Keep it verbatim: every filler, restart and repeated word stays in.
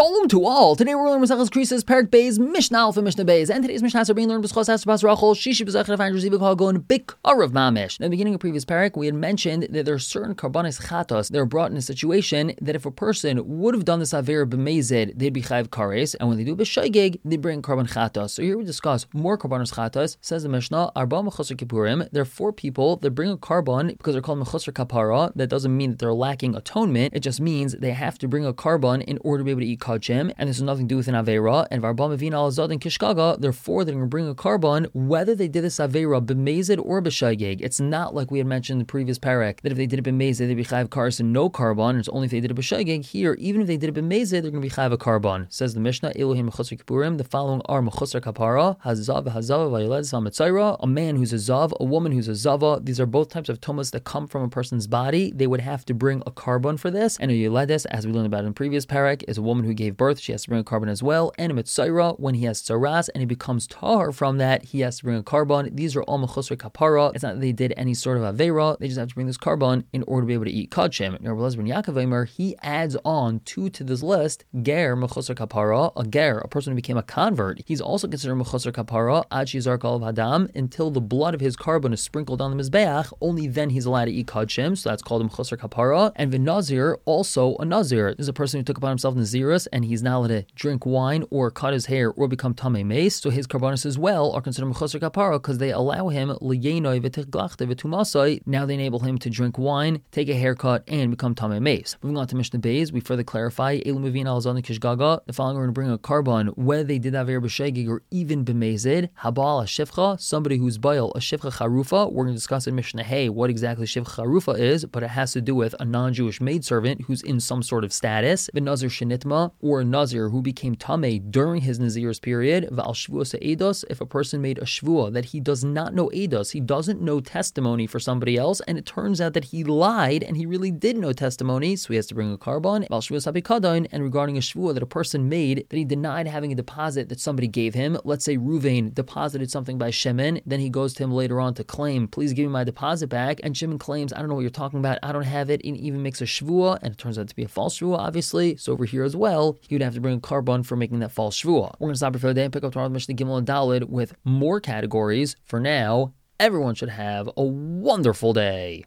Shalom to all. Today we're learning Maseches Krisos Perek Beis Mishnah Alpha Mishnah Beis, and today's Mishnah are being learned b'schos Hasbas Rachel Shishi B'Zachar Fang Rezivik Hagon Bikarav Mamish. In the beginning of previous parak, we had mentioned that there are certain karbanis chatos that are brought in a situation that if a person would have done this aver b'mezid, they'd be chayv kares, and when they do b'shaygeg, they bring karban chatos. So here we discuss more karbanis chatos. Says the Mishnah, Arba Mechusar Kippurim. There are four people that bring a karban because they're called Mechusar Kapara. That doesn't mean that they're lacking atonement. It just means they have to bring a karban in order to be able to eat kachim, and this has nothing to do with an avera. And Varba Mevina Al Zad and Kishkaga, there are four that are going to bring a karban, whether they did this avera b'mezid or b'shaygeg. It's not like we had mentioned in the previous parak that if they did it b'mezid, they'd be chayav kares and no karban. It's only if they did it b'shaygeg. Here, even if they did it b'mezid, they're going to be chayav a karban. Says the Mishnah, Elohim Mechusar Kippurim. The following are Mechusar Kapara, Hazav, Hazava, Vayoled, Sametzaira. A man who's a zav, a woman who's a zava. These are both types of tumas that come from a person's body. They would have to bring a karban for this. And a yoledes, as we learned about in the previous parak, is a woman who gave birth. She has to bring a karban as well. And a mitzaira, when he has tzaras and he becomes tahar from that, he has to bring a karban. These are all mechusar kapara. It's not that they did any sort of avera. They just have to bring this karban in order to be able to eat kachim. Now, Rabbi ben Yaakov Eimer, he adds on two to this list, ger mechusar kapara, a ger, a person who became a convert. He's also considered mechusar kapara, ad shizar kol hadam, until the blood of his karban is sprinkled on the mizbeach. Only then he's allowed to eat kachim. So that's called a mechusar kapara. And the nazir, also a nazir. This is a person who took upon himself nazirus, and he's not allowed to drink wine or cut his hair or become tamei meis. So his karbanos as well are considered mechusar kapara because they allow him liyenoi v'tiglachta v'tumasai. Now they enable him to drink wine, take a haircut, and become tamei meis. Moving on to Mishnah Beis, we further clarify Elu Mevin Al Zan Kishgaga. The following are going to bring a karban whether they did aver b'shegig or even b'mezid. Habal a shivcha, somebody who's bayal a shivcha charufa. We're going to discuss in Mishnah Hey what exactly shivcha charufa is, but it has to do with a non-Jewish maidservant who's in some sort of status. The nazir shenitma, or a nazir who became tamei during his nazir's period. V'al shvuos eidos, if a person made a shvua that he does not know eidos, he doesn't know testimony for somebody else, and it turns out that he lied and he really did know testimony, so he has to bring a karban. V'al shvuos habikadain, and regarding a shvua that a person made that he denied having a deposit that somebody gave him. Let's say Ruvain deposited something by Shimon, then he goes to him later on to claim, please give me my deposit back, and Shimon claims, I don't know what you're talking about, I don't have it, and even makes a shvua, and it turns out to be a false shvua, obviously. So over here as well, he would have to bring a karban for making that false shvua. We're going to stop here for the day and pick up tomorrow with Mishnah Gimel and Daled with more categories. For now, everyone should have a wonderful day.